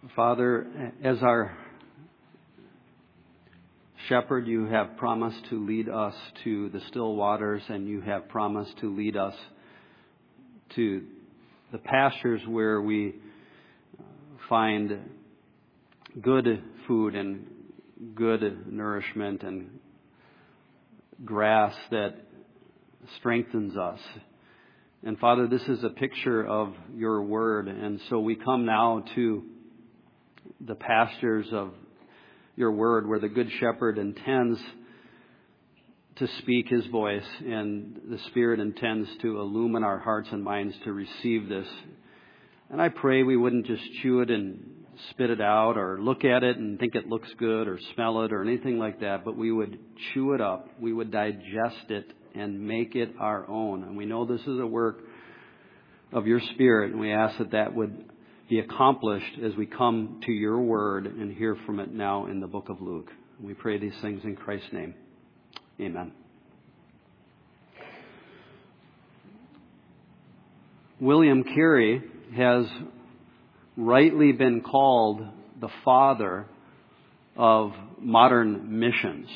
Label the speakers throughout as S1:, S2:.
S1: Father, as our shepherd, you have promised to lead us to the still waters, and you have promised to lead us to the pastures where we find good food and good nourishment and grass that strengthens us. And Father, this is a picture of your word, and so we come now to the pastures of your word where the good shepherd intends to speak his voice, and the Spirit intends to illumine our hearts and minds to receive this. And I pray we wouldn't just chew it and spit it out or look at it and think it looks good or smell it or anything like that, but we would chew it up, we would digest it and make it our own. And we know this is a work of your Spirit, and we ask that that would be accomplished as we come to your word and hear from it now in the book of Luke. We pray these things in Christ's name. Amen. William Carey has rightly been called the father of modern missions.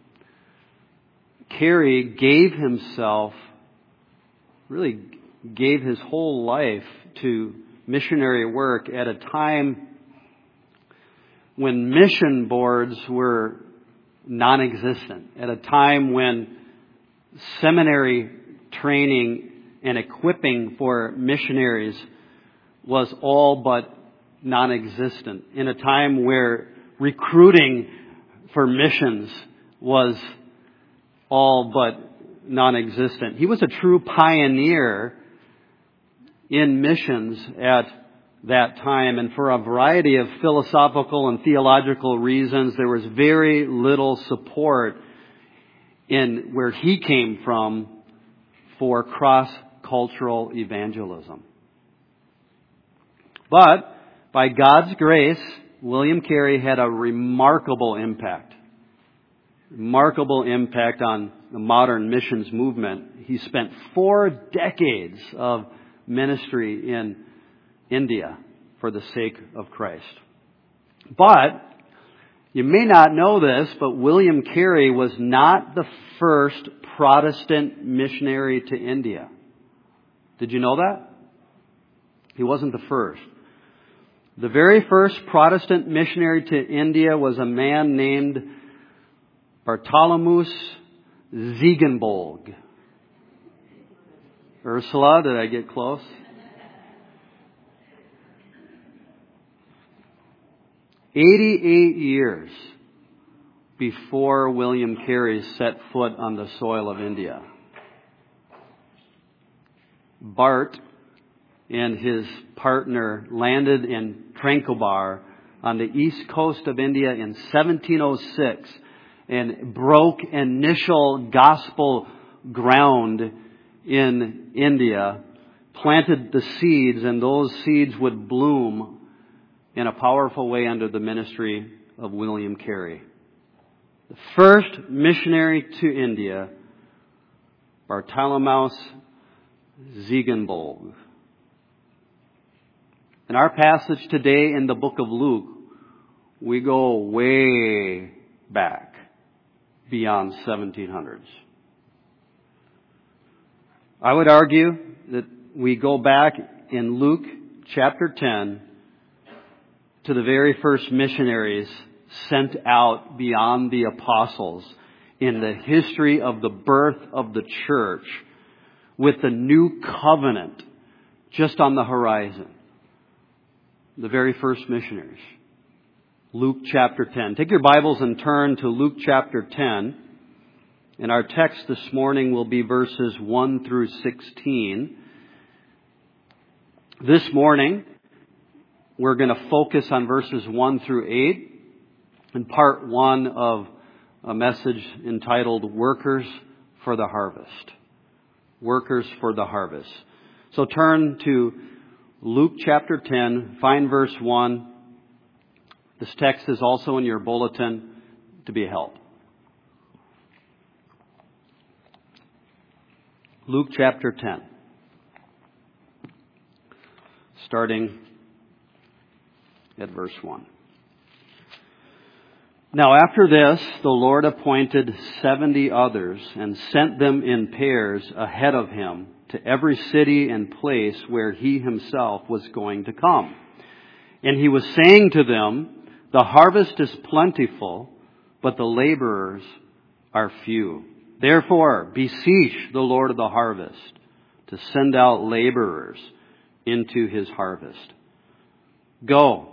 S1: Carey gave himself, really gave his whole life to missionary work at a time when mission boards were non-existent, at a time when seminary training and equipping for missionaries was all but non-existent, in a time where recruiting for missions was all but non-existent. He was a true pioneer in missions at that time, and for a variety of philosophical and theological reasons, there was very little support in where he came from for cross-cultural evangelism. But by God's grace, William Carey had a remarkable impact on the modern missions movement. He spent 4 decades of ministry in India for the sake of Christ. But you may not know this, but William Carey was not the first Protestant missionary to India. Did you know that? He wasn't the first. The very first Protestant missionary to India was a man named Bartholomew Ziegenbalg. Ursula, did I get close? "88 years before William Carey set foot on the soil of India, Bart and his partner landed in Tranquebar on the east coast of India in 1706 and broke initial gospel ground in India, planted the seeds, and those seeds would bloom in a powerful way under the ministry of William Carey. The first missionary to India, Bartholomew Ziegenbalg. In our passage today in the book of Luke, we go way back beyond 1700s. I would argue that we go back in Luke chapter 10 to the very first missionaries sent out beyond the apostles in the history of the birth of the church, with the new covenant just on the horizon. The very first missionaries. Luke chapter 10. Take your Bibles and turn to Luke chapter 10. And our text this morning will be verses 1 through 16. This morning, we're going to focus on verses 1 through 8 in part 1 of a message entitled Workers for the Harvest. Workers for the Harvest. So turn to Luke chapter 10, find verse 1. This text is also in your bulletin to be a help. Luke chapter 10, starting at verse 1. Now after this, the Lord appointed 70 others and sent them in pairs ahead of him to every city and place where he himself was going to come. And he was saying to them, the harvest is plentiful, but the laborers are few. Therefore, beseech the Lord of the harvest to send out laborers into his harvest. Go.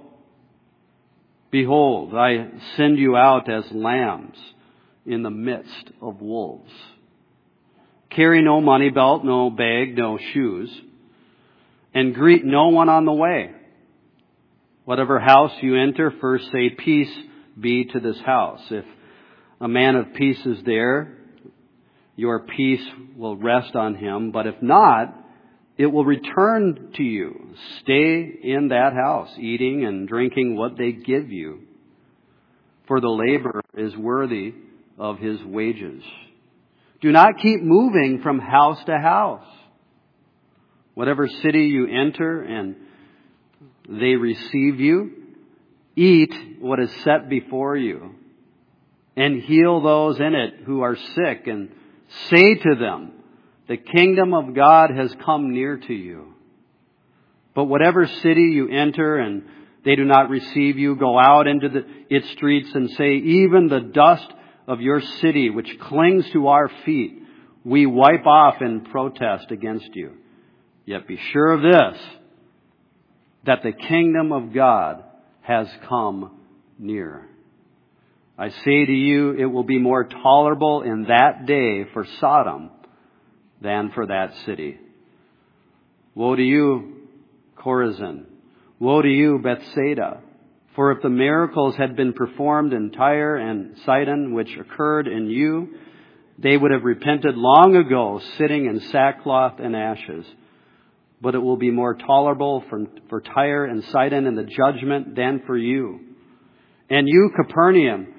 S1: Behold, I send you out as lambs in the midst of wolves. Carry no money belt, no bag, no shoes, and greet no one on the way. Whatever house you enter, first say, peace be to this house. If a man of peace is there, your peace will rest on him. But if not, it will return to you. Stay in that house, eating and drinking what they give you. For the laborer is worthy of his wages. Do not keep moving from house to house. Whatever city you enter and they receive you, eat what is set before you, and heal those in it who are sick, and say to them, the kingdom of God has come near to you. But whatever city you enter and they do not receive you, go out into its streets and say, even the dust of your city, which clings to our feet, we wipe off in protest against you. Yet be sure of this, that the kingdom of God has come near. I say to you, it will be more tolerable in that day for Sodom than for that city. Woe to you, Chorazin! Woe to you, Bethsaida! For if the miracles had been performed in Tyre and Sidon, which occurred in you, they would have repented long ago, sitting in sackcloth and ashes. But it will be more tolerable for Tyre and Sidon in the judgment than for you. And you, Capernaum,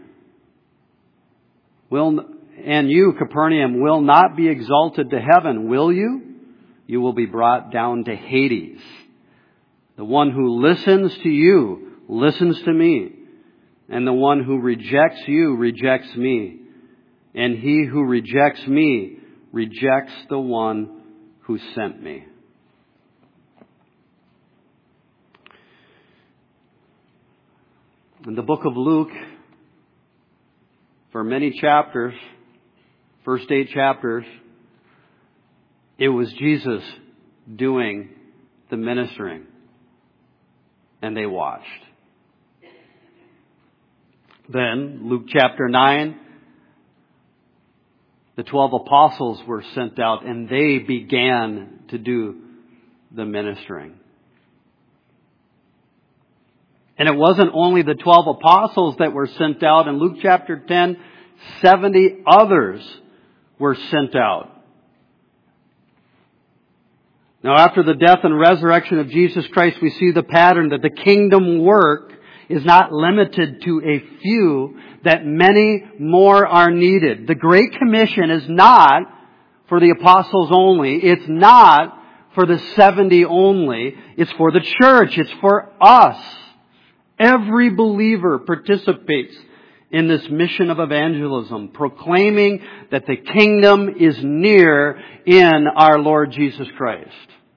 S1: will not be exalted to heaven, will you? You will be brought down to Hades. The one who listens to you listens to me, and the one who rejects you rejects me, and he who rejects me rejects the one who sent me. In the book of Luke, for many chapters, first 8 chapters, it was Jesus doing the ministering, and they watched. Then, Luke chapter 9, the 12 apostles were sent out, and they began to do the ministering. And it wasn't only the 12 apostles that were sent out. In Luke chapter 10, 70 others were sent out. Now, after the death and resurrection of Jesus Christ, we see the pattern that the kingdom work is not limited to a few, that many more are needed. The Great Commission is not for the apostles only. It's not for the 70 only. It's for the church. It's for us. Every believer participates in this mission of evangelism, proclaiming that the kingdom is near in our Lord Jesus Christ.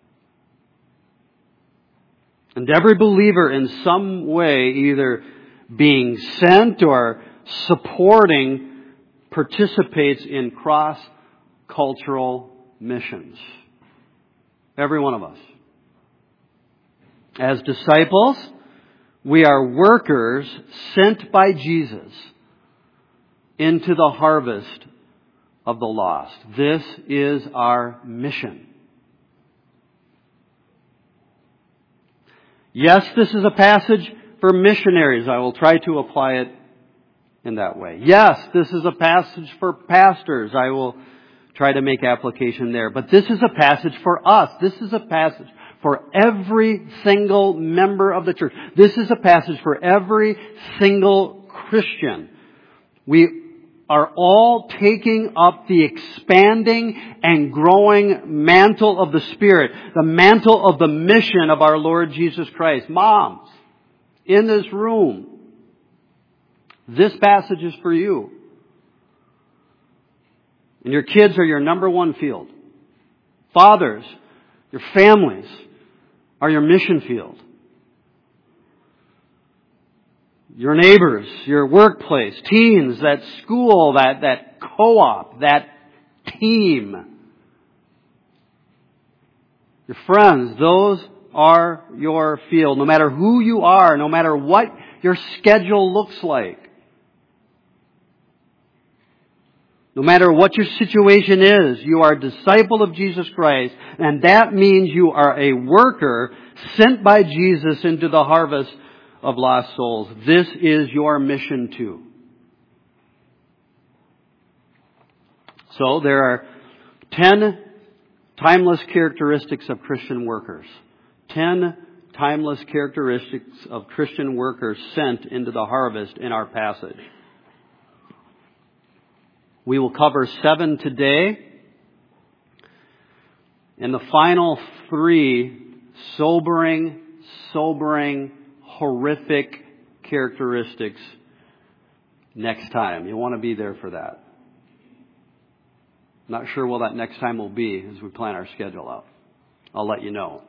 S1: And every believer in some way, either being sent or supporting, participates in cross-cultural missions. Every one of us. As disciples, we are workers sent by Jesus into the harvest of the lost. This is our mission. Yes, this is a passage for missionaries. I will try to apply it in that way. Yes, this is a passage for pastors. I will try to make application there. But this is a passage for us. This is a passage for every single member of the church. This is a passage for every single Christian. We are all taking up the expanding and growing mantle of the Spirit, the mantle of the mission of our Lord Jesus Christ. Moms, in this room, this passage is for you. And your kids are your number one field. Fathers, your families are your mission field. Your neighbors, your workplace, teens, that school, that co-op, that team. Your friends, those are your field. No matter who you are, no matter what your schedule looks like. No matter what your situation is, you are a disciple of Jesus Christ, and that means you are a worker sent by Jesus into the harvest of lost souls. This is your mission too. So there are 10 timeless characteristics of Christian workers. 10 timeless characteristics of Christian workers sent into the harvest in our passage. We will cover 7 today. And the final 3 sobering, horrific characteristics next time. You want to be there for that. Not sure what that next time will be as we plan our schedule out. I'll let you know.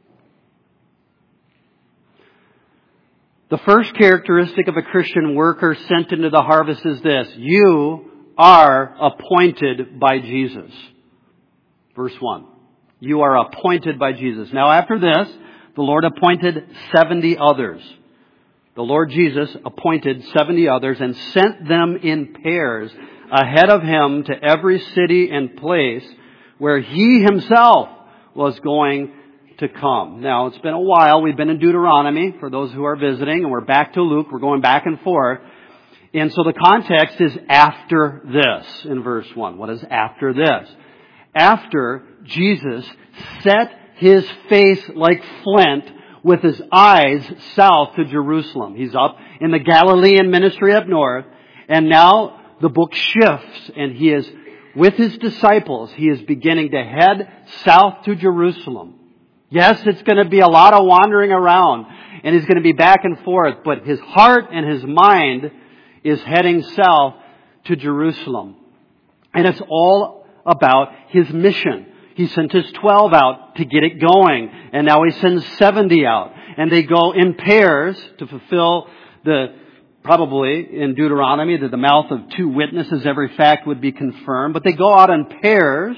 S1: The first characteristic of a Christian worker sent into the harvest is this: you are appointed by Jesus. Verse 1. You are appointed by Jesus. Now after this, the Lord appointed 70 others. The Lord Jesus appointed 70 others and sent them in pairs ahead of Him to every city and place where He Himself was going to come. Now, it's been a while. We've been in Deuteronomy for those who are visiting, and we're back to Luke. We're going back and forth. And so the context is after this in verse 1. What is after this? After Jesus set His face like flint with His eyes south to Jerusalem. He's up in the Galilean ministry up north, and now the book shifts, and He is with His disciples. He is beginning to head south to Jerusalem. Yes, it's going to be a lot of wandering around, and He's going to be back and forth, but His heart and His mind is heading south to Jerusalem. And it's all about His mission. He sent His 12 out to get it going, and now He sends 70 out. And they go in pairs to fulfill probably in Deuteronomy, that the mouth of 2 witnesses every fact would be confirmed. But they go out in pairs,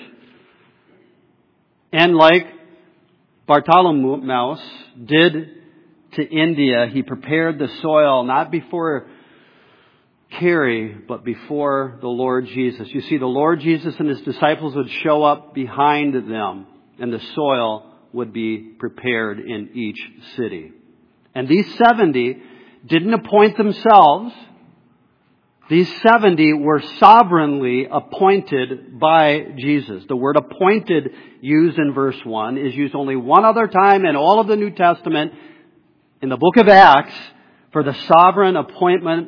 S1: and like Bartholomew did to India, he prepared the soil not before Carrie, but before the Lord Jesus. You see, the Lord Jesus and His disciples would show up behind them, and the soil would be prepared in each city. And these 70 didn't appoint themselves. These 70 were sovereignly appointed by Jesus. The word appointed used in verse 1 is used only one other time in all of the New Testament, in the book of Acts, for the sovereign appointment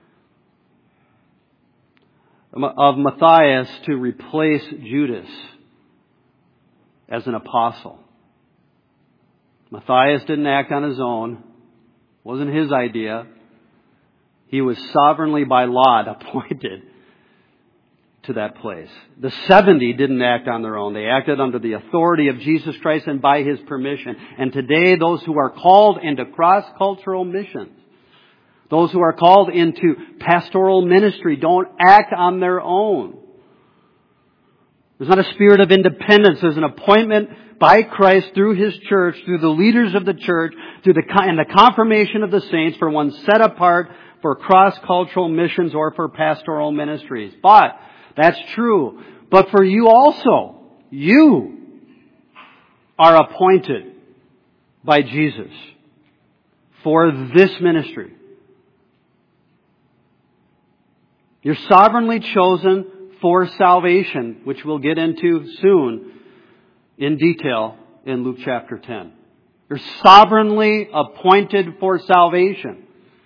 S1: of Matthias to replace Judas as an apostle. Matthias didn't act on his own. It wasn't his idea. He was sovereignly by lot appointed to that place. The 70 didn't act on their own. They acted under the authority of Jesus Christ and by His permission. And today, those who are called into cross-cultural missions, those who are called into pastoral ministry, don't act on their own. There's not a spirit of independence. There's an appointment by Christ through His church, through the leaders of the church, and the confirmation of the saints for one set apart for cross-cultural missions or for pastoral ministries. But that's true. But for you also, you are appointed by Jesus for this ministry. You're sovereignly chosen for salvation, which we'll get into soon in detail in Luke chapter 10. You're sovereignly appointed for salvation.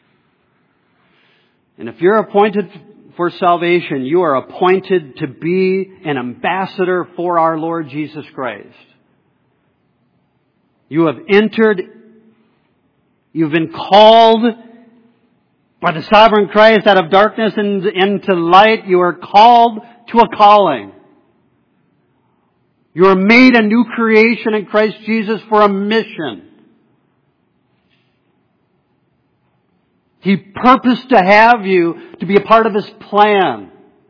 S1: And if you're appointed for salvation, you are appointed to be an ambassador for our Lord Jesus Christ. You have entered You've been called by the sovereign Christ out of darkness into light. You are called to a calling. You are made a new creation in Christ Jesus for a mission. He purposed to have you to be a part of His plan.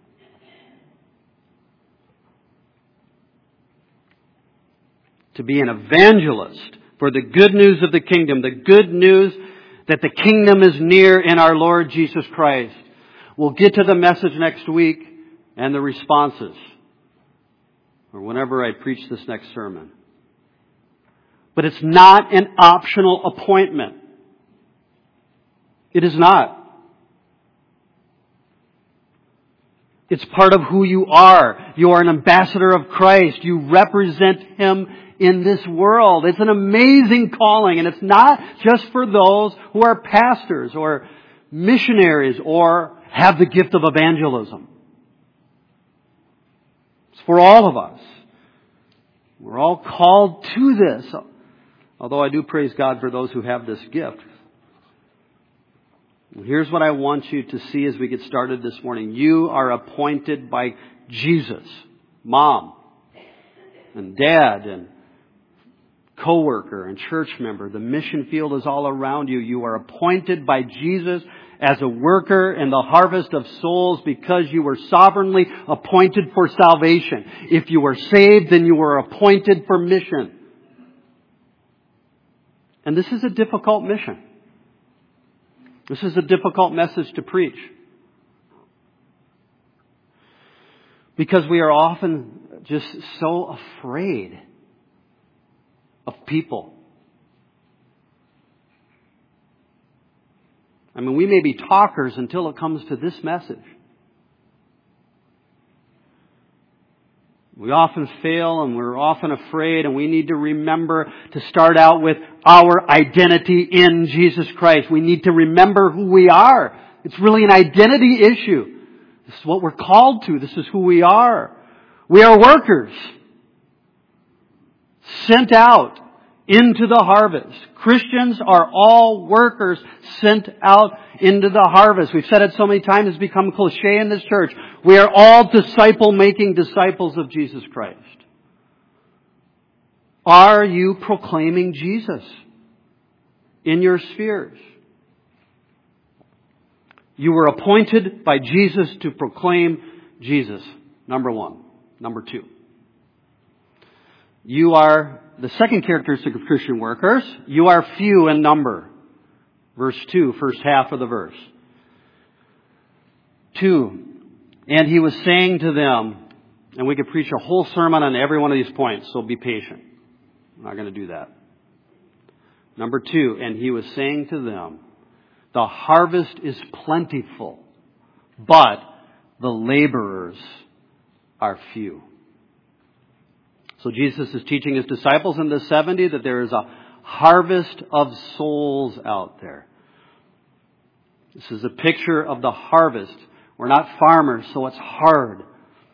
S1: To be an evangelist for the good news of the kingdom. The good news that the kingdom is near in our Lord Jesus Christ. We'll get to the message next week and the responses. Or whenever I preach this next sermon. But it's not an optional appointment. It is not. It's part of who you are. You are an ambassador of Christ. You represent Him in this world. It's an amazing calling, and it's not just for those who are pastors or missionaries or have the gift of evangelism. It's for all of us. We're all called to this. Although I do praise God for those who have this gift. Here's what I want you to see as we get started this morning. You are appointed by Jesus, Mom and Dad and co-worker and church member. The mission field is all around you. You are appointed by Jesus as a worker in the harvest of souls because you were sovereignly appointed for salvation. If you were saved, then you were appointed for mission. And this is a difficult mission. This is a difficult message to preach. Because we are often just so afraid of people. I mean, we may be talkers until it comes to this message. We often fail and we're often afraid, and we need to remember to start out with our identity in Jesus Christ. We need to remember who we are. It's really an identity issue. This is what we're called to. This is who we are. We are workers sent out into the harvest. Christians are all workers sent out into the harvest. We've said it so many times, it's become cliche in this church. We are all disciple-making disciples of Jesus Christ. Are you proclaiming Jesus in your spheres? You were appointed by Jesus to proclaim Jesus. Number one. Number two. You are, the second characteristic of Christian workers, you are few in number. Verse 2, first half of the verse. 2, and He was saying to them, and we could preach a whole sermon on every one of these points, so be patient. I'm not going to do that. Number 2, and He was saying to them, the harvest is plentiful, but the laborers are few. So Jesus is teaching His disciples in the 70 that there is a harvest of souls out there. This is a picture of the harvest. We're not farmers, so it's hard.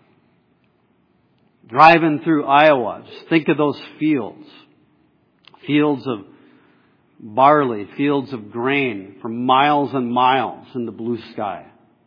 S1: Driving through Iowa, just think of those fields. Fields of barley, fields of grain for miles and miles in the blue sky.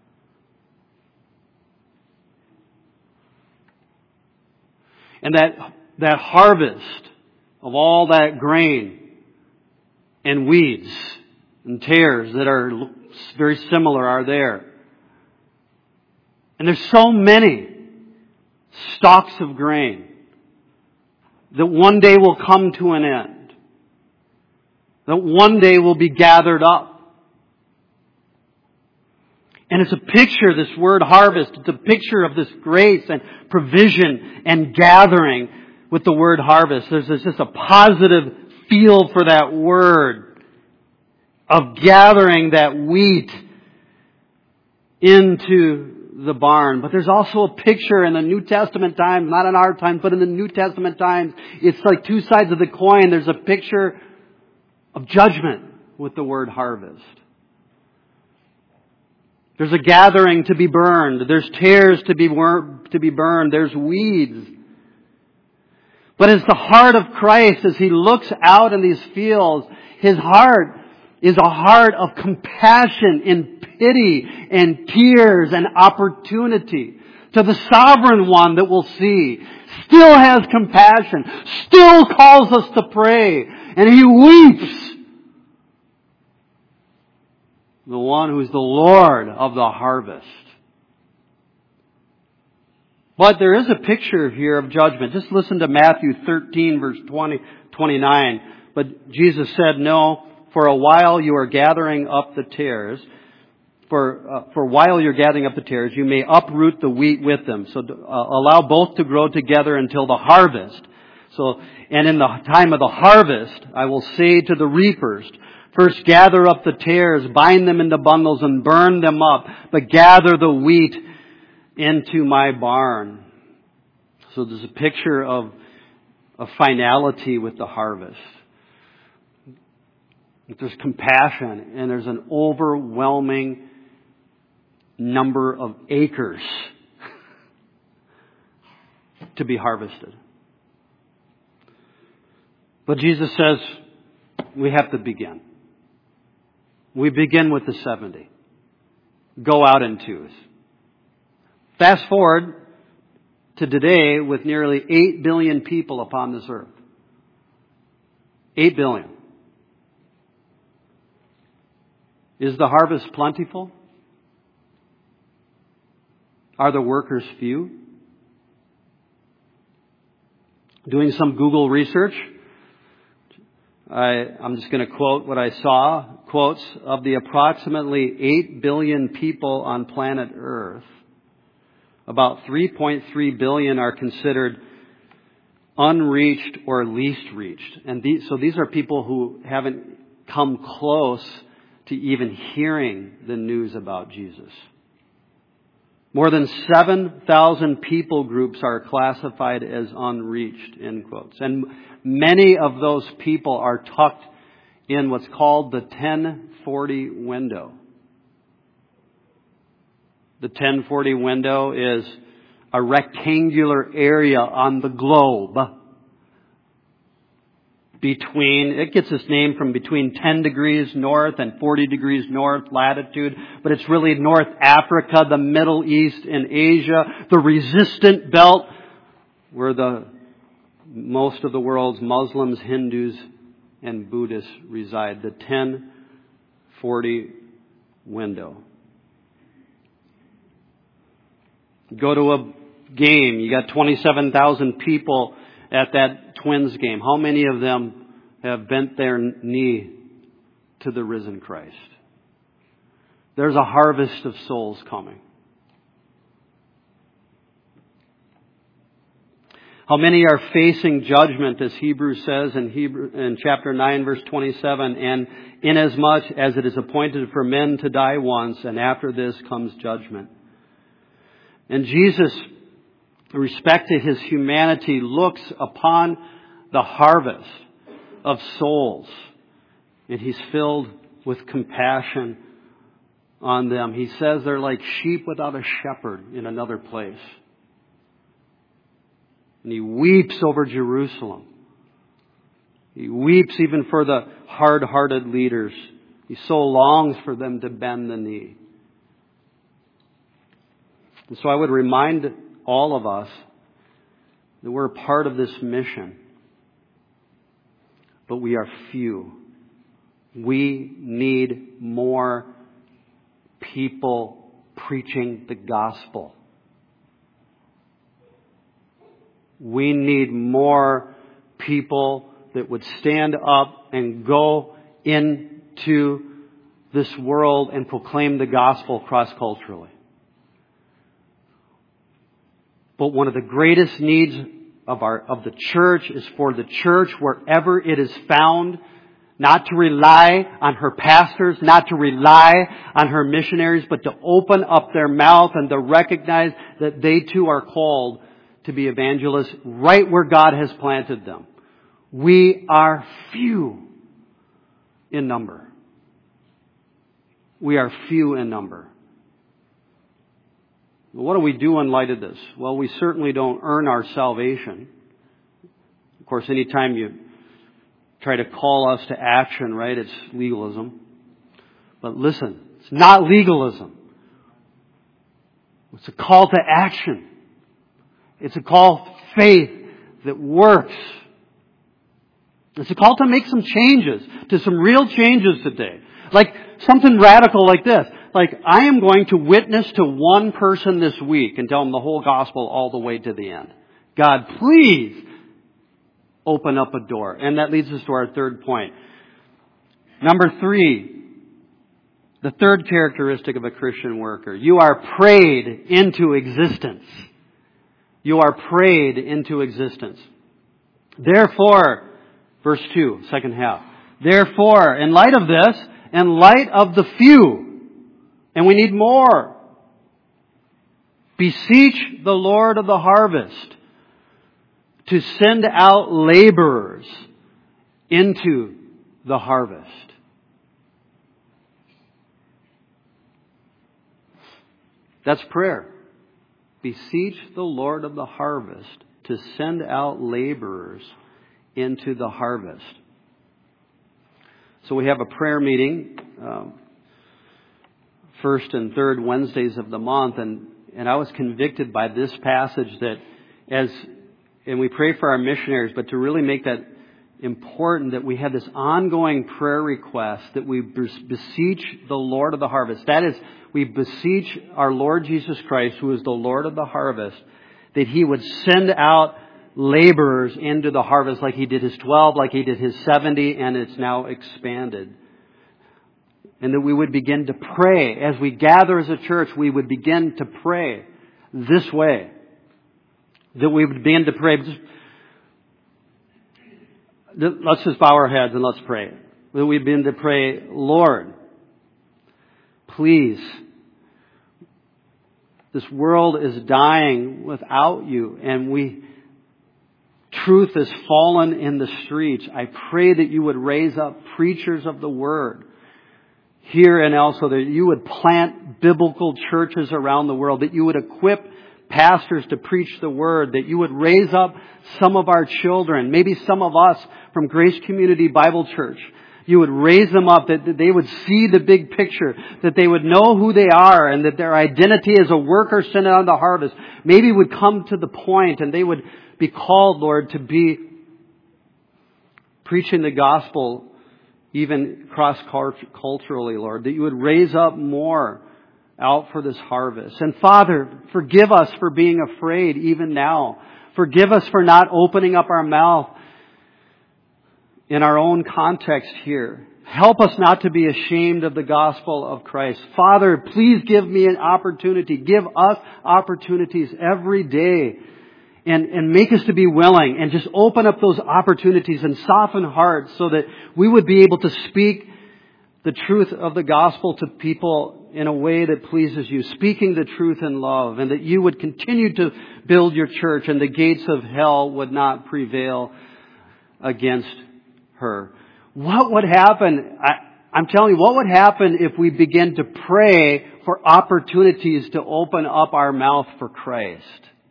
S1: And that harvest of all that grain and weeds and tares that are very similar are there. And there's so many stalks of grain that one day will come to an end. That one day will be gathered up. And it's a picture, this word harvest, it's a picture of this grace and provision and gathering with the word harvest. There's just a positive feel for that word of gathering that wheat into the barn. But there's also a picture in the New Testament times, not in our times, but in the New Testament times, it's like two sides of the coin. There's a picture of judgment with the word harvest. There's a gathering to be burned. There's tares to be burned. There's weeds. But it's the heart of Christ as He looks out in these fields. His heart is a heart of compassion and pity and tears and opportunity. To the sovereign one that we'll see, still has compassion, still calls us to pray, and He weeps. The one who's the Lord of the harvest. But there is a picture here of judgment. Just listen to Matthew 13, verse 29. But Jesus said, no, for a while you are gathering up the tares. For while you're gathering up the tares, you may uproot the wheat with them. So allow both to grow together until the harvest. And in the time of the harvest, I will say to the reapers, first gather up the tares, bind them into bundles and burn them up, but gather the wheat into my barn. So there's a picture of a finality with the harvest. There's compassion and there's an overwhelming number of acres to be harvested. But Jesus says we have to begin. We begin with the 70. Go out in twos. Fast forward to today with nearly 8 billion people upon this earth. 8 billion. Is the harvest plentiful? Are the workers few? Doing some Google research, I'm just going to quote what I saw. Quotes, of the approximately 8 billion people on planet Earth, about 3.3 billion are considered unreached or least reached. And these are people who haven't come close to even hearing the news about Jesus. More than 7,000 people groups are classified as unreached, end quotes. And many of those people are tucked in what's called the 1040 window. The 1040 window is a rectangular area on the globe it gets its name from between 10 degrees north and 40 degrees north latitude, but it's really North Africa, the Middle East, and Asia, the resistant belt where most of the world's Muslims, Hindus, and Buddhists reside. The 1040 window. Go to a game, you got 27,000 people at that Twins game. How many of them have bent their knee to the risen Christ? There's a harvest of souls coming. How many are facing judgment, as Hebrews says in chapter 9, verse 27, and inasmuch as it is appointed for men to die once, and after this comes judgment. And Jesus, with respect to His humanity, looks upon the harvest of souls, and He's filled with compassion on them. He says they're like sheep without a shepherd in another place. And He weeps over Jerusalem. He weeps even for the hard-hearted leaders. He so longs for them to bend the knee. And so I would remind all of us that we're a part of this mission. But we are few. We need more people preaching the gospel. We need more people that would stand up and go into this world and proclaim the gospel cross-culturally. But one of the greatest needs of the church is for the church, wherever it is found, not to rely on her pastors, not to rely on her missionaries, but to open up their mouth and to recognize that they too are called to be evangelists right where God has planted them. We are few in number. We are few in number. What do we do in light of this? Well, we certainly don't earn our salvation. Of course, anytime you try to call us to action, right, it's legalism. But listen, it's not legalism. It's a call to action. It's a call to faith that works. It's a call to make some changes, to some real changes today. Like something radical like this. Like, I am going to witness to one person this week and tell them the whole gospel all the way to the end. God, please open up a door. And that leads us to our third point. Number 3, the third characteristic of a Christian worker. You are prayed into existence. You are prayed into existence. Therefore, verse 2, second half. Therefore, in light of this, in light of the few, and we need more, beseech the Lord of the harvest to send out laborers into the harvest. That's prayer. Beseech the Lord of the harvest to send out laborers into the harvest. So we have a prayer meeting, first and third Wednesdays of the month, and I was convicted by this passage that and we pray for our missionaries, but to really make that important that we have this ongoing prayer request that we beseech the Lord of the harvest. That is, we beseech our Lord Jesus Christ, who is the Lord of the harvest, that He would send out laborers into the harvest like He did His 12, like He did His 70, and it's now expanded. And that we would begin to pray. As we gather as a church, we would begin to pray this way. That we would begin to pray. Let's just bow our heads and let's pray. That we begin to pray, Lord, please, this world is dying without You, and truth has fallen in the streets. I pray that You would raise up preachers of the Word here and elsewhere, that You would plant biblical churches around the world, that You would equip pastors to preach the Word, that You would raise up some of our children, maybe some of us from Grace Community Bible Church. You would raise them up, that they would see the big picture, that they would know who they are, and that their identity as a worker sent out on the harvest maybe would come to the point, and they would be called, Lord, to be preaching the gospel even cross-culturally, Lord, that You would raise up more out for this harvest. And Father, forgive us for being afraid even now. Forgive us for not opening up our mouth in our own context here. Help us not to be ashamed of the gospel of Christ. Father, please give me an opportunity. Give us opportunities every day. And make us to be willing, and just open up those opportunities and soften hearts so that we would be able to speak the truth of the gospel to people in a way that pleases You, speaking the truth in love, and that You would continue to build Your church and the gates of hell would not prevail against her. What would happen? I'm telling you, what would happen if we begin to pray for opportunities to open up our mouth for Christ?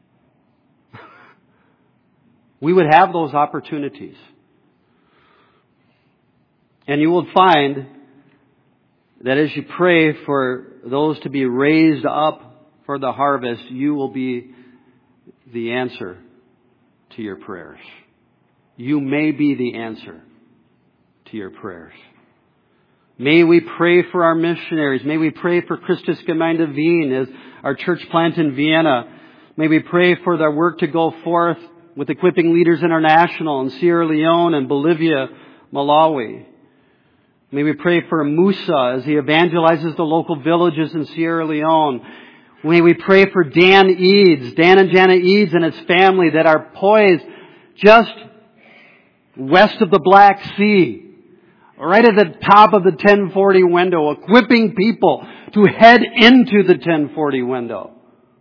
S1: We would have those opportunities. And you will find that as you pray for those to be raised up for the harvest, You will be the answer to your prayers. You may be the answer to your prayers. May we pray for our missionaries. May we pray for Christus Gemeinde Wien as our church plant in Vienna. May we pray for their work to go forth with Equipping Leaders International in Sierra Leone and Bolivia, Malawi. May we pray for Musa as he evangelizes the local villages in Sierra Leone. May we pray for Dan and Janet Eads and his family that are poised just west of the Black Sea, right at the top of the 1040 window, equipping people to head into the 1040 window.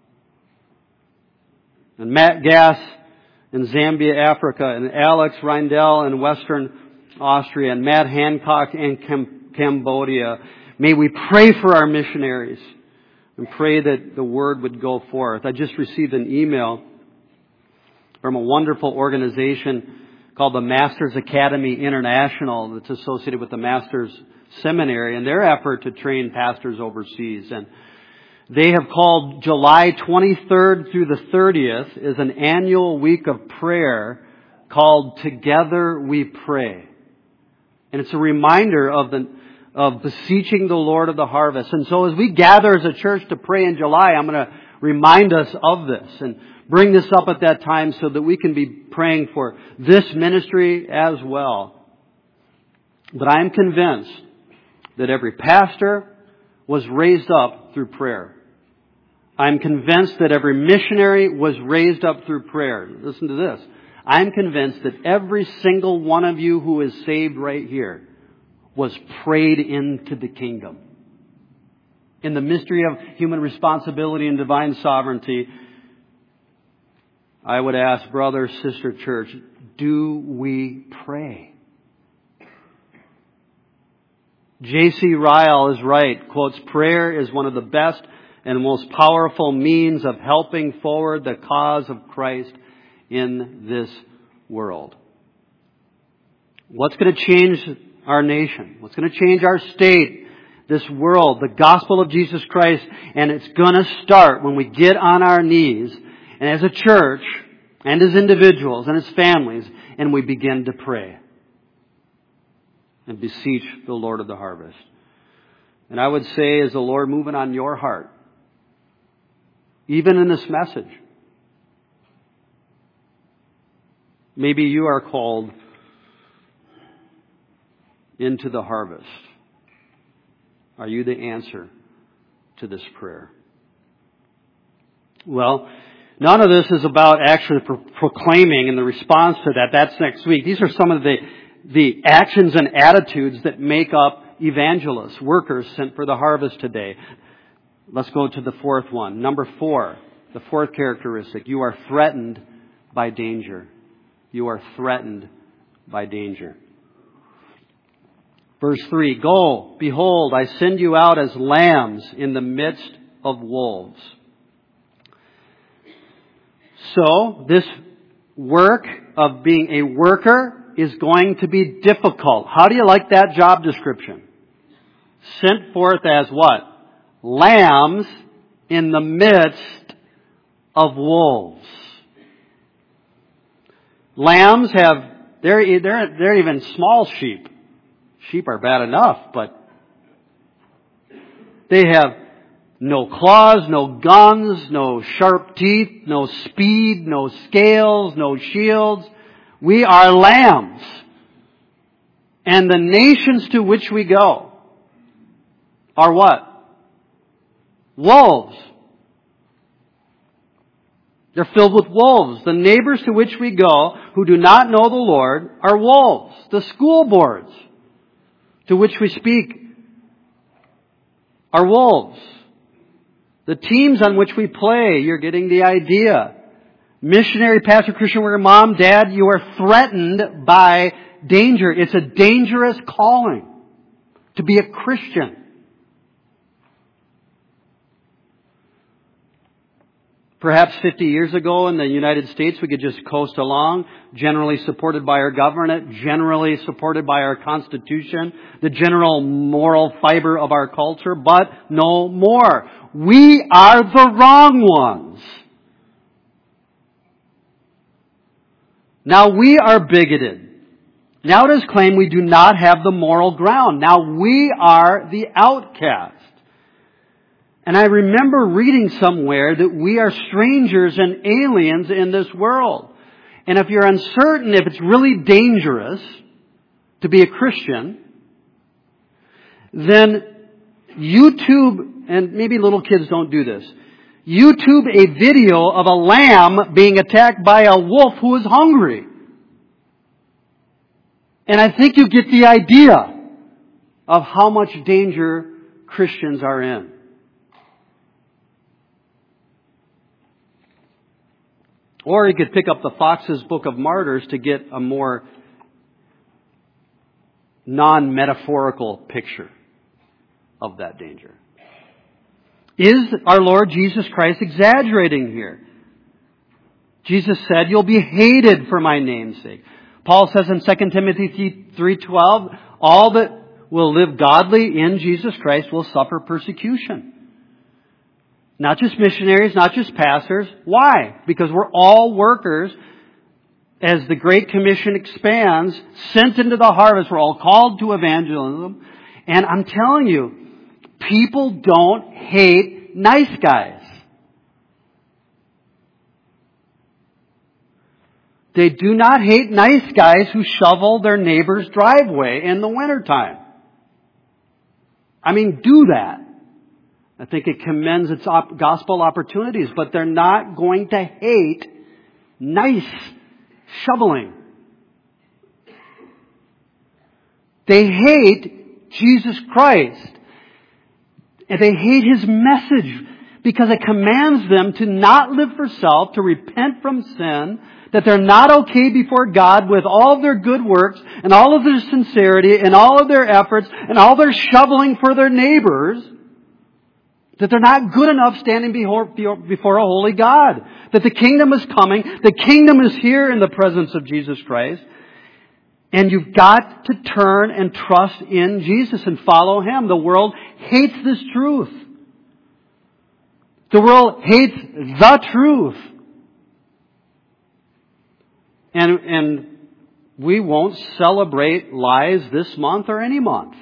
S1: And Matt Gass in Zambia, Africa, and Alex Reindel in Western Austria, and Matt Hancock in Cambodia. May we pray for our missionaries and pray that the Word would go forth. I just received an email from a wonderful organization called the Masters Academy International that's associated with the Masters Seminary in their effort to train pastors overseas. And they have called July 23rd through the 30th is an annual week of prayer called Together We Pray. And it's a reminder of beseeching the Lord of the harvest. And so as we gather as a church to pray in July, I'm going to remind us of this and bring this up at that time so that we can be praying for this ministry as well. But I am convinced that every pastor was raised up through prayer. I'm convinced that every missionary was raised up through prayer. Listen to this. I'm convinced that every single one of you who is saved right here was prayed into the kingdom. In the mystery of human responsibility and divine sovereignty, I would ask, brother, sister, church, do we pray? J.C. Ryle is right, quotes, prayer is one of the best and most powerful means of helping forward the cause of Christ in this world. What's going to change our nation? What's going to change our state, this world, the gospel of Jesus Christ? And it's going to start when we get on our knees and as a church and as individuals and as families and we begin to pray and beseech the Lord of the harvest. And I would say, is the Lord moving on your heart? Even in this message. Maybe you are called into the harvest. Are you the answer to this prayer? Well, none of this is about actually proclaiming and the response to that. That's next week. These are some of the actions and attitudes that make up evangelists, workers sent for the harvest today. Let's go to the fourth one. Number 4, the fourth characteristic. You are threatened by danger. You are threatened by danger. Verse 3, go, behold, I send you out as lambs in the midst of wolves. So, this work of being a worker is going to be difficult. How do you like that job description? Sent forth as what? Lambs in the midst of wolves. Lambs they're even small sheep. Sheep are bad enough, but they have no claws, no guns, no sharp teeth, no speed, no scales, no shields. We are lambs. And the nations to which we go are what? Wolves. They're filled with wolves. The neighbors to which we go who do not know the Lord are wolves. The school boards to which we speak are wolves. The teams on which we play, you're getting the idea. Missionary, pastor, Christian worker, mom, dad, you are threatened by danger. It's a dangerous calling to be a Christian. Perhaps 50 years ago in the United States, we could just coast along, generally supported by our government, generally supported by our Constitution, the general moral fiber of our culture, but no more. We are the wrong ones. Now we are bigoted. Now it is claimed we do not have the moral ground. Now we are the outcast. And I remember reading somewhere that we are strangers and aliens in this world. And if you're uncertain if it's really dangerous to be a Christian, then YouTube, and maybe little kids don't do this, YouTube a video of a lamb being attacked by a wolf who is hungry. And I think you get the idea of how much danger Christians are in. Or you could pick up the Fox's Book of Martyrs to get a more non-metaphorical picture of that danger. Is our Lord Jesus Christ exaggerating here? Jesus said, you'll be hated for my name's sake. Paul says in 2 Timothy 3:12, all that will live godly in Jesus Christ will suffer persecution. Not just missionaries, not just pastors. Why? Because we're all workers. As the Great Commission expands, sent into the harvest, we're all called to evangelism. And I'm telling you, people don't hate nice guys. They do not hate nice guys who shovel their neighbor's driveway in the wintertime. I mean, do that. I think it commends its gospel opportunities, but they're not going to hate nice shoveling. They hate Jesus Christ. And they hate His message because it commands them to not live for self, to repent from sin, that they're not okay before God with all of their good works and all of their sincerity and all of their efforts and all their shoveling for their neighbors, that they're not good enough standing before a holy God, that the kingdom is coming, the kingdom is here in the presence of Jesus Christ, and you've got to turn and trust in Jesus and follow Him. The world hates this truth. The world hates the truth. And we won't celebrate lies this month or any month.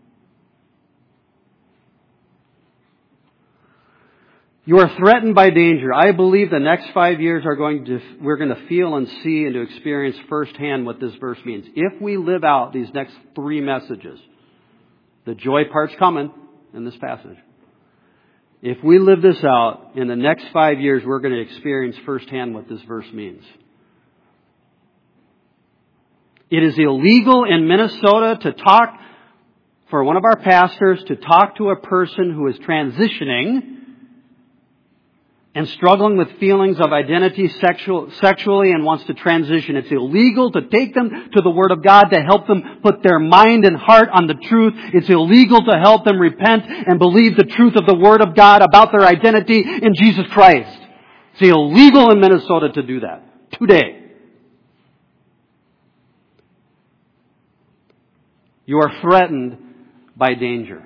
S1: You are threatened by danger. I believe the next 5 years we're going to feel and see and to experience firsthand what this verse means. If we live out these next 3 messages, the joy part's coming in this passage. If we live this out, in the next 5 years, we're going to experience firsthand what this verse means. It is illegal in Minnesota to talk, for one of our pastors, to talk to a person who is transitioning and struggling with feelings of identity sexually and wants to transition. It's illegal to take them to the Word of God to help them put their mind and heart on the truth. It's illegal to help them repent and believe the truth of the Word of God about their identity in Jesus Christ. It's illegal in Minnesota to do that today. You are threatened by danger.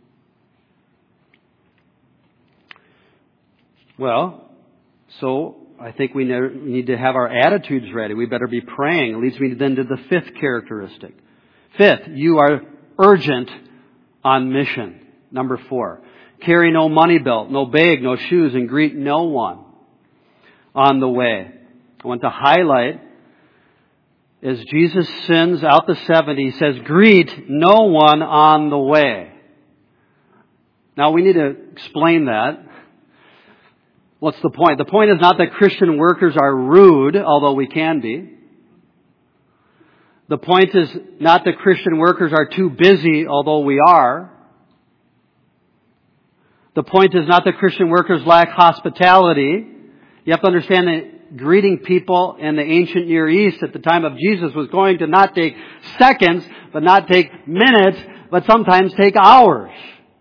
S1: Well, so I think we need to have our attitudes ready. We better be praying. It leads me then to the 5th characteristic. 5th, you are urgent on mission. Number 4, carry no money belt, no bag, no shoes, and greet no one on the way. I want to highlight, as Jesus sends out the 70, He says, greet no one on the way. Now we need to explain that. What's the point? The point is not that Christian workers are rude, although we can be. The point is not that Christian workers are too busy, although we are. The point is not that Christian workers lack hospitality. You have to understand that greeting people in the ancient Near East at the time of Jesus was going to not take seconds, but not take minutes, but sometimes take hours.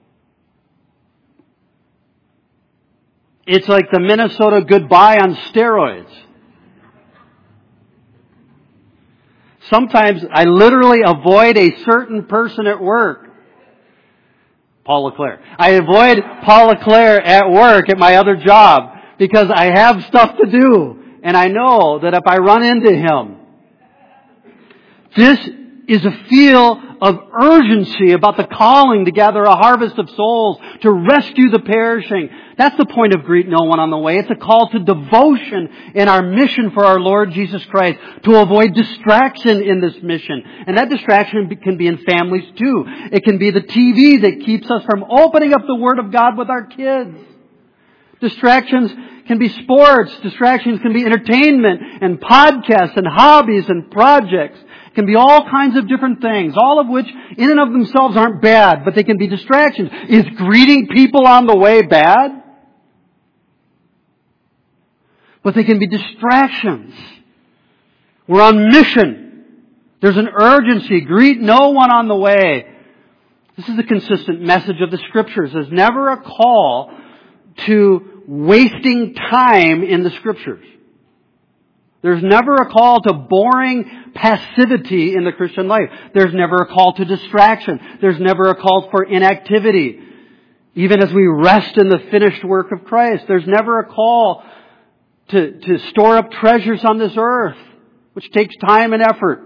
S1: It's like the Minnesota goodbye on steroids. Sometimes I literally avoid a certain person at work. Paul LeClaire. I avoid Paul LeClaire at work at my other job because I have stuff to do. And I know that if I run into him, this is a feel of urgency about the calling to gather a harvest of souls, to rescue the perishing. That's the point of greet no one on the way. It's a call to devotion in our mission for our Lord Jesus Christ, to avoid distraction in this mission. And that distraction can be in families too. It can be the TV that keeps us from opening up the Word of God with our kids. Distractions can be sports. Distractions can be entertainment and podcasts and hobbies and projects. It can be all kinds of different things, all of which in and of themselves aren't bad, but they can be distractions. Is greeting people on the way bad? But they can be distractions. We're on mission. There's an urgency. Greet no one on the way. This is a consistent message of the Scriptures. There's never a call to wasting time in the Scriptures. There's never a call to boring passivity in the Christian life. There's never a call to distraction. There's never a call for inactivity. Even as we rest in the finished work of Christ, there's never a call to store up treasures on this earth, which takes time and effort.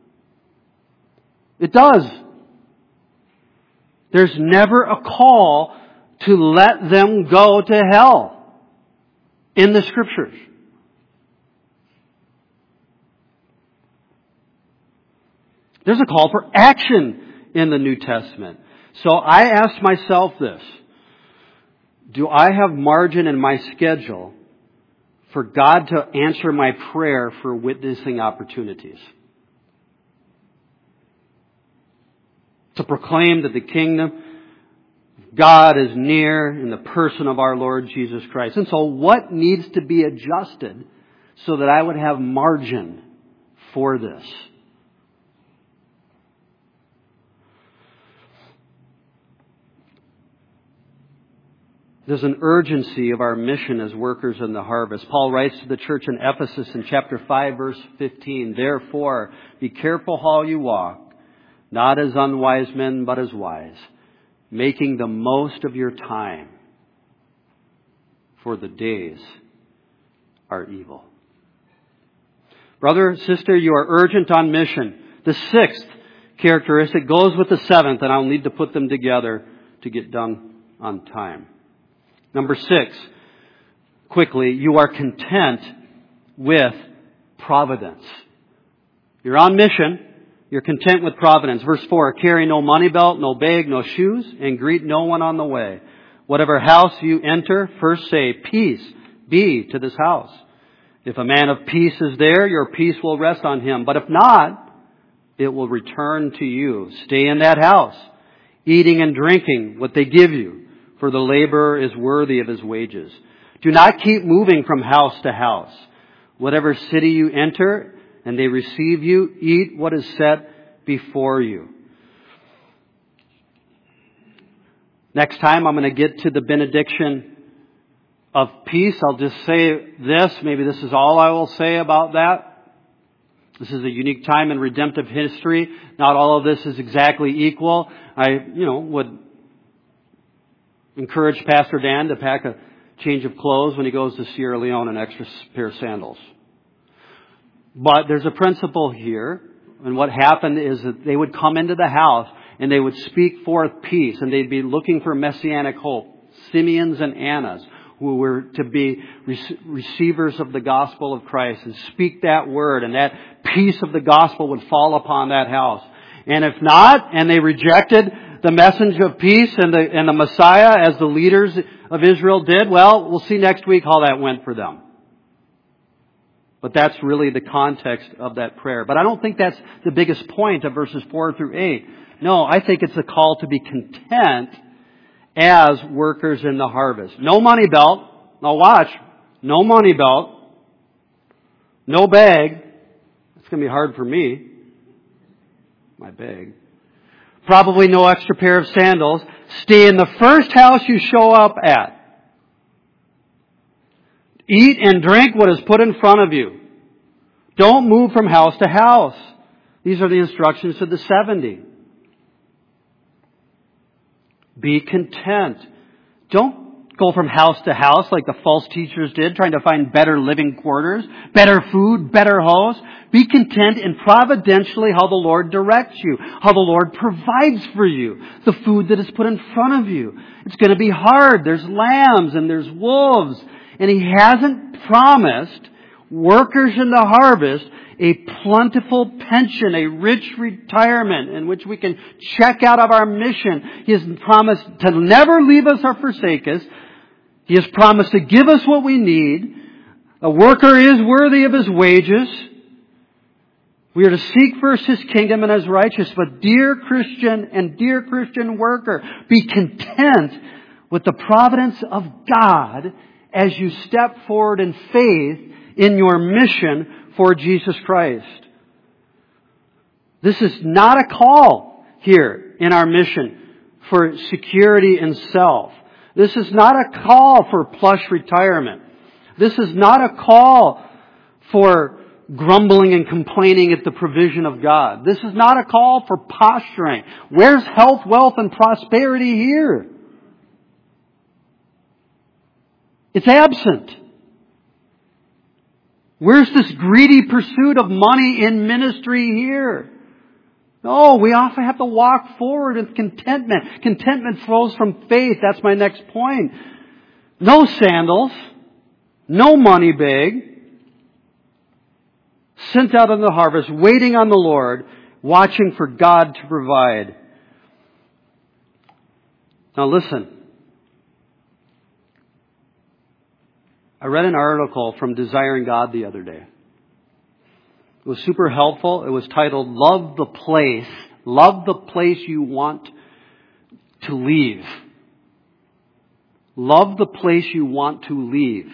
S1: It does. There's never a call to let them go to hell in the Scriptures. There's a call for action in the New Testament. So I asked myself this: do I have margin in my schedule for God to answer my prayer for witnessing opportunities? To proclaim that the kingdom of God is near in the person of our Lord Jesus Christ. And so what needs to be adjusted so that I would have margin for this? There's an urgency of our mission as workers in the harvest. Paul writes to the church in Ephesus in chapter 5, verse 15, "Therefore, be careful how you walk, not as unwise men, but as wise, making the most of your time, for the days are evil." Brother, sister, you are urgent on mission. The sixth characteristic goes with the seventh, and I'll need to put them together to get done on time. Number 6, quickly, you are content with providence. You're on mission. You're content with providence. Verse 4, "Carry no money belt, no bag, no shoes, and greet no one on the way. Whatever house you enter, first say, 'Peace be to this house.' If a man of peace is there, your peace will rest on him. But if not, it will return to you. Stay in that house, eating and drinking what they give you, for the laborer is worthy of his wages. Do not keep moving from house to house. Whatever city you enter and they receive you, eat what is set before you." Next time I'm going to get to the benediction of peace. I'll just say this. Maybe this is all I will say about that. This is a unique time in redemptive history. Not all of this is exactly equal. I, would encourage Pastor Dan to pack a change of clothes when he goes to Sierra Leone, an extra pair of sandals. But there's a principle here. And what happened is that they would come into the house and they would speak forth peace, and they'd be looking for messianic hope. Simeons and Annas, who were to be receivers of the gospel of Christ, and speak that word, and that peace of the gospel would fall upon that house. And if not, and they rejected the message of peace and the Messiah as the leaders of Israel did, well, we'll see next week how that went for them. But that's really the context of that prayer. But I don't think that's the biggest point of verses 4 through 8. No, I think it's a call to be content as workers in the harvest. No money belt. Now watch. No money belt. No bag. It's going to be hard for me. My bag. Probably no extra pair of sandals. Stay in the first house you show up at. Eat and drink what is put in front of you. Don't move from house to house. These are the instructions to the 70. Be content. Don't go from house to house like the false teachers did, trying to find better living quarters, better food, better house. Be content in providentially how the Lord directs you, how the Lord provides for you, the food that is put in front of you. It's going to be hard. There's lambs and there's wolves. And He hasn't promised workers in the harvest a plentiful pension, a rich retirement in which we can check out of our mission. He has promised to never leave us or forsake us. He has promised to give us what we need. A worker is worthy of his wages. We are to seek first His kingdom and His righteousness. But dear Christian and dear Christian worker, be content with the providence of God as you step forward in faith in your mission for Jesus Christ. This is not a call here in our mission for security and self. This is not a call for plush retirement. This is not a call for grumbling and complaining at the provision of God. This is not a call for posturing. Where's health, wealth, and prosperity here? It's absent. Where's this greedy pursuit of money in ministry here? No, we often have to walk forward with contentment. Contentment flows from faith. That's my next point. No sandals. No money bag. Sent out in the harvest, waiting on the Lord, watching for God to provide. Now listen. I read an article from Desiring God the other day. It was super helpful. It was titled, Love the Place. Love the place you want to leave. Love the place you want to leave.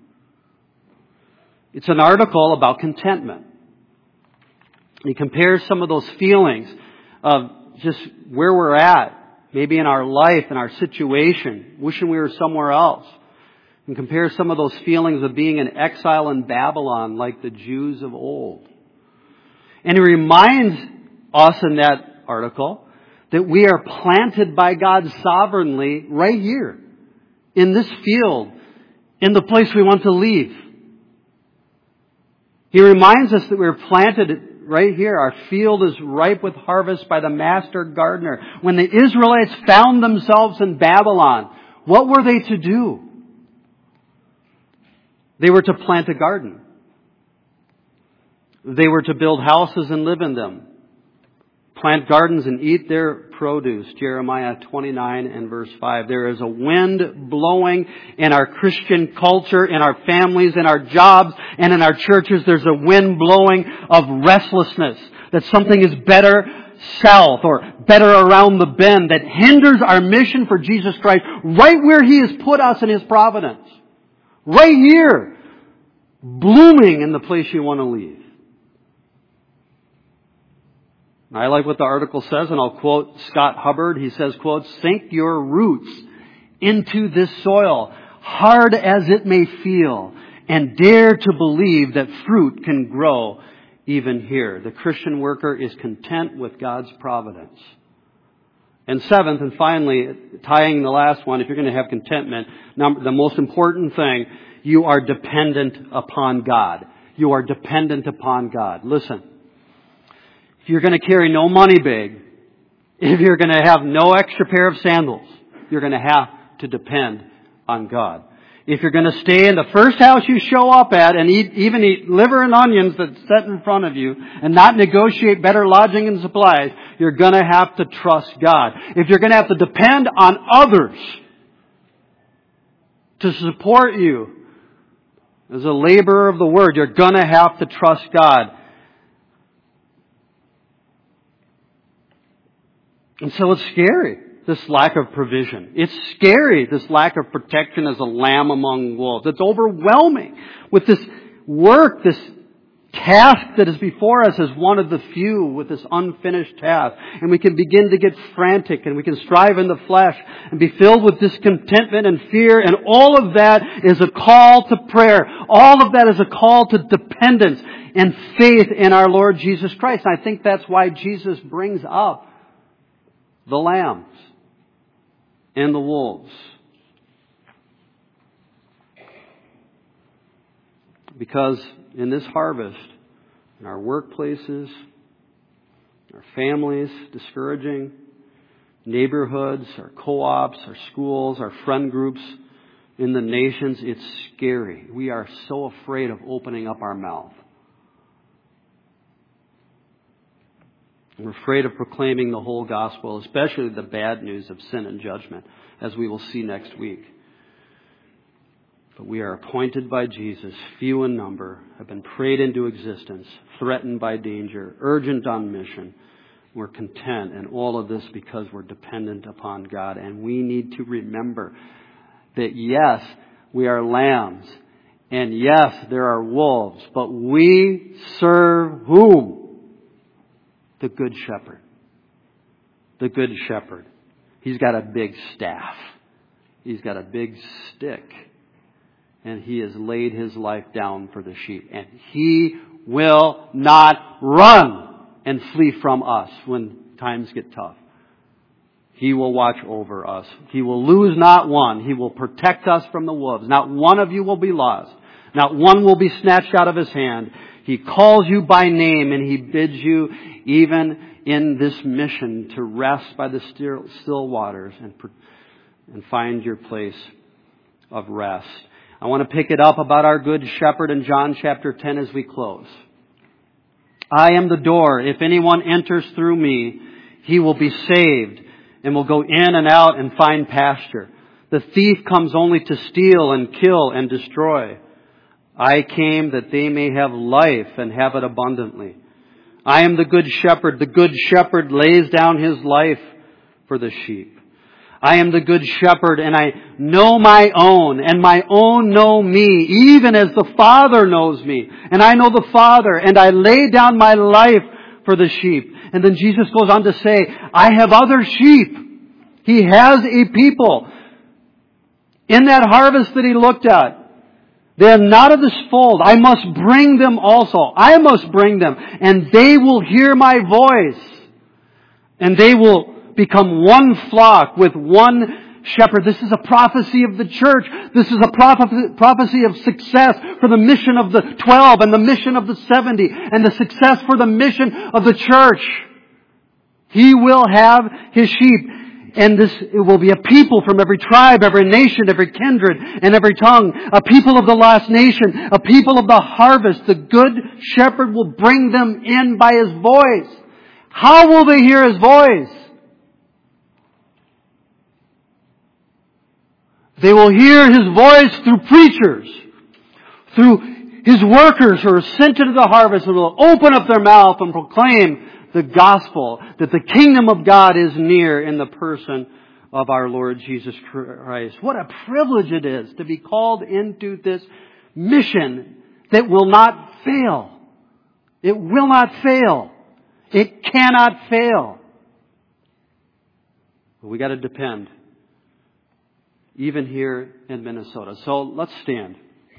S1: It's an article about contentment. He compares some of those feelings of just where we're at, maybe in our life, in our situation, wishing we were somewhere else. And compare some of those feelings of being in exile in Babylon like the Jews of old. And he reminds us in that article that we are planted by God sovereignly right here, in this field, in the place we want to leave. He reminds us that we're planted right here. Our field is ripe with harvest by the master gardener. When the Israelites found themselves in Babylon, what were they to do? They were to plant a garden. They were to build houses and live in them. Plant gardens and eat their produce. Jeremiah 29 and verse 5. There is a wind blowing in our Christian culture, in our families, in our jobs, and in our churches. There's a wind blowing of restlessness. That something is better south or better around the bend. That hinders our mission for Jesus Christ right where He has put us in His providence. Right here. Blooming in the place you want to leave. I like what the article says, and I'll quote Scott Hubbard. He says, quote, "Sink your roots into this soil, hard as it may feel, and dare to believe that fruit can grow even here." The Christian worker is content with God's providence. And seventh, and finally, tying the last one, if you're going to have contentment, the most important thing, you are dependent upon God. You are dependent upon God. Listen. If you're going to carry no money bag, if you're going to have no extra pair of sandals, you're going to have to depend on God. If you're going to stay in the first house you show up at and even eat liver and onions that's set in front of you and not negotiate better lodging and supplies, you're going to have to trust God. If you're going to have to depend on others to support you as a laborer of the Word, you're going to have to trust God. And so it's scary, this lack of provision. It's scary, this lack of protection as a lamb among wolves. It's overwhelming with this work, this task that is before us as one of the few with this unfinished task. And we can begin to get frantic and we can strive in the flesh and be filled with discontentment and fear. And all of that is a call to prayer. All of that is a call to dependence and faith in our Lord Jesus Christ. And I think that's why Jesus brings up the lambs and the wolves. Because in this harvest, in our workplaces, our families, discouraging neighborhoods, our co-ops, our schools, our friend groups, in the nations, it's scary. We are so afraid of opening up our mouth. We're afraid of proclaiming the whole gospel, especially the bad news of sin and judgment, as we will see next week. But we are appointed by Jesus, few in number, have been prayed into existence, threatened by danger, urgent on mission. We're content in all of this because we're dependent upon God. And we need to remember that yes, we are lambs. And yes, there are wolves. But we serve whom? The Good Shepherd. The Good Shepherd. He's got a big staff. He's got a big stick. And He has laid His life down for the sheep. And He will not run and flee from us when times get tough. He will watch over us. He will lose not one. He will protect us from the wolves. Not one of you will be lost. Not one will be snatched out of His hand. He calls you by name and He bids you, even in this mission, to rest by the still waters and find your place of rest. I want to pick it up about our Good Shepherd in John chapter 10 as we close. I am the door. If anyone enters through me, he will be saved and will go in and out and find pasture. The thief comes only to steal and kill and destroy. I came that they may have life and have it abundantly. I am the Good Shepherd. The Good Shepherd lays down his life for the sheep. I am the Good Shepherd, and I know my own, and my own know me, even as the Father knows me. And I know the Father, and I lay down my life for the sheep. And then Jesus goes on to say, I have other sheep. He has a people. In that harvest that He looked at, they are not of this fold. I must bring them also. I must bring them. And they will hear my voice. And they will become one flock with one shepherd. This is a prophecy of the church. This is a prophecy of success for the mission of the 12 and the mission of the 70 and the success for the mission of the church. He will have His sheep. And it will be a people from every tribe, every nation, every kindred, and every tongue. A people of the lost nation. A people of the harvest. The Good Shepherd will bring them in by His voice. How will they hear His voice? They will hear His voice through preachers, through His workers who are sent into the harvest and will open up their mouth and proclaim the gospel that the kingdom of God is near in the person of our Lord Jesus Christ. What a privilege it is to be called into this mission that will not fail. It will not fail. It cannot fail. But we got to depend. Even here in Minnesota. So let's stand.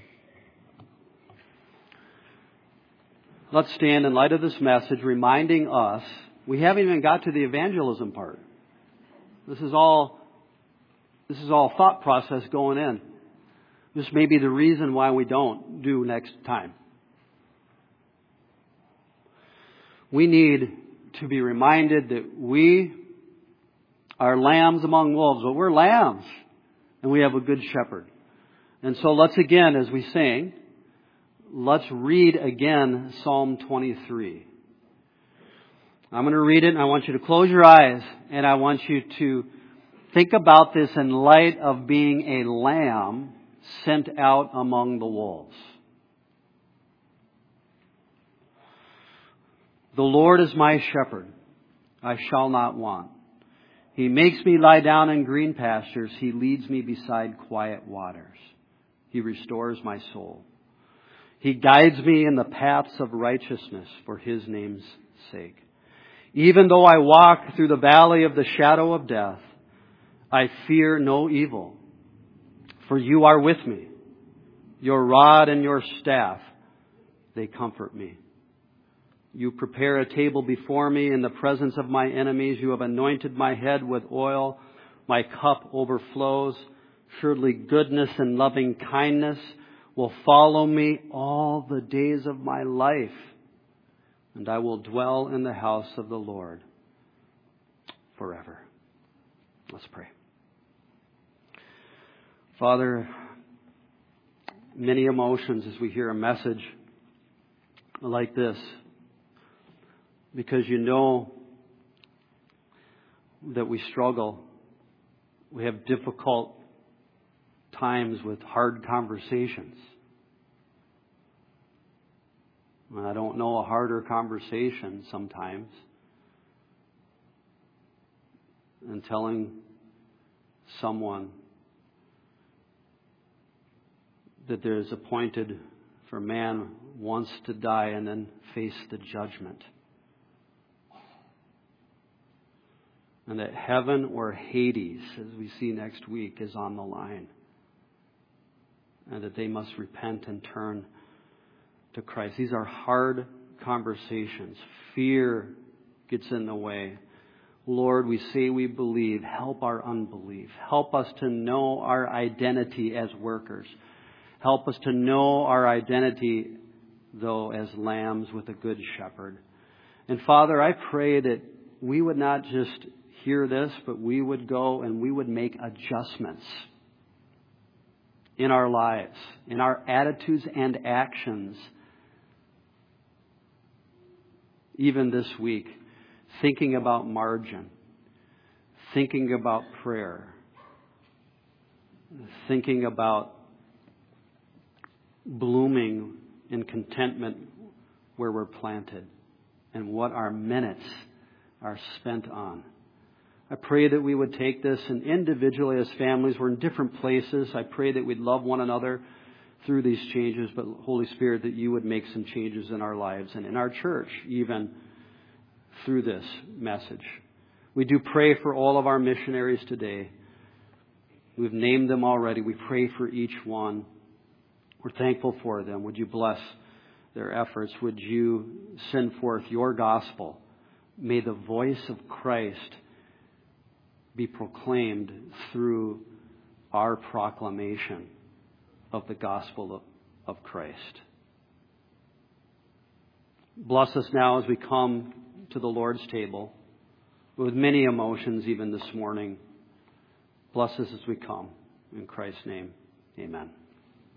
S1: Let's stand in light of this message, reminding us, we haven't even got to the evangelism part. This is all thought process going in. This may be the reason why we don't do next time. We need to be reminded that we are lambs among wolves, but we're lambs. And we have a good shepherd. And so let's again, as we sing, let's read again Psalm 23. I'm going to read it and I want you to close your eyes and I want you to think about this in light of being a lamb sent out among the wolves. The Lord is my shepherd. I shall not want. He makes me lie down in green pastures. He leads me beside quiet waters. He restores my soul. He guides me in the paths of righteousness for His name's sake. Even though I walk through the valley of the shadow of death, I fear no evil, for You are with me. Your rod and Your staff, they comfort me. You prepare a table before me in the presence of my enemies. You have anointed my head with oil. My cup overflows. Surely goodness and loving kindness will follow me all the days of my life. And I will dwell in the house of the Lord forever. Let's pray. Father, many emotions as we hear a message like this. Because You know that we struggle. We have difficult times with hard conversations. I don't know a harder conversation sometimes than telling someone that there is appointed for man once to die and then face the judgment. And that heaven or Hades, as we see next week, is on the line. And that they must repent and turn to Christ. These are hard conversations. Fear gets in the way. Lord, we say we believe. Help our unbelief. Help us to know our identity as workers. Help us to know our identity, though, as lambs with a good shepherd. And Father, I pray that we would not just hear this, but we would go and we would make adjustments in our lives, in our attitudes and actions, even this week, thinking about margin, thinking about prayer, thinking about blooming in contentment where we're planted and what our minutes are spent on. I pray that we would take this and individually as families, we're in different places. I pray that we'd love one another through these changes, but Holy Spirit, that you would make some changes in our lives and in our church, even through this message. We do pray for all of our missionaries today. We've named them already. We pray for each one. We're thankful for them. Would you bless their efforts? Would you send forth your gospel? May the voice of Christ be proclaimed through our proclamation of the gospel of Christ. Bless us now as we come to the Lord's table with many emotions even this morning. Bless us as we come. In Christ's name, amen.